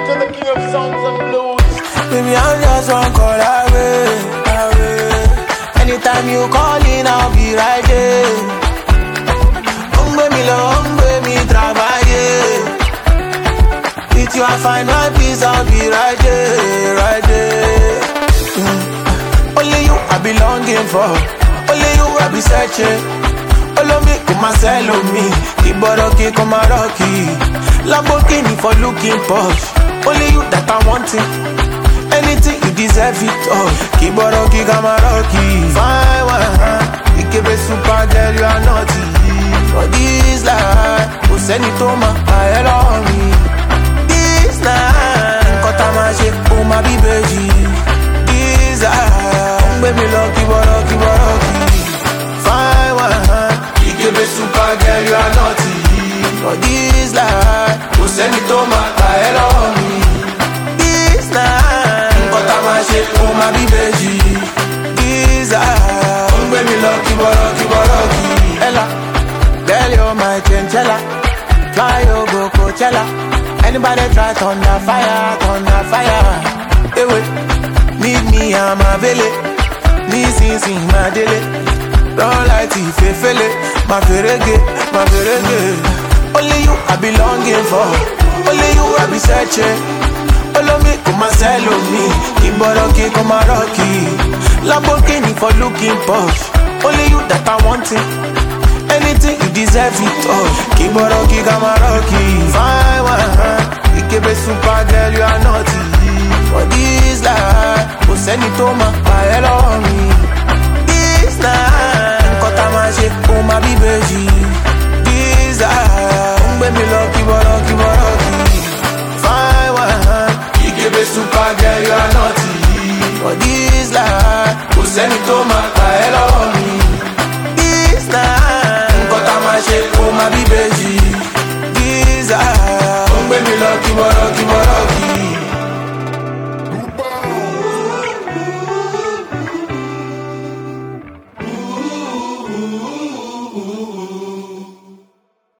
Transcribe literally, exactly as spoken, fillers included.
to the king of songs and blues. Baby, I'm just one call away, away. Anytime you call in, I'll be right there. Umbe mi lo, umbe mi trabaye. With you I find my peace, I'll be right there, right there. Mm. Only you I be longing for, only you I be searching. Follow me, come and sell on me. Iboroki, come and rocky. Lamborghini for looking posh. Only you that I'm wanting. Anything you deserve it all. Iboroki, come and rocky. Fine one, you give a super girl, you are naughty. For this life, who send it to my eye on me. This night, cut a mache, oh my baby. This life, baby, love, Iboroki, Iboroki. Fine one. Give a super girl, you are naughty. For this life, who send it to my head on me. This night, got a mache, oh my baby. This life, baby, lucky, lucky, lucky. Ella, girl, you're my chinchilla. Fly, you go Coachella. Anybody try thunder fire, thunder fire. Hey, wait, need me, I'm a village. Me, sing, sing, my daily. Don't like it, fele, my verege, my verege. Only you I be longing for, only you I be searching. Follow me, come and sell on me. Iboroki, come and rocky. Lamborghini for looking posh. Only you that I'm wanting. Anything you deserve it all. Iboroki, come and rocky. Fine one, you give a super girl, you are naughty. For this life, who send it to my head on me. This night. Oh my baby, this I baby lucky, lucky, lucky. Fine one, you give a super girl, you are naughty. For this life, who send it to my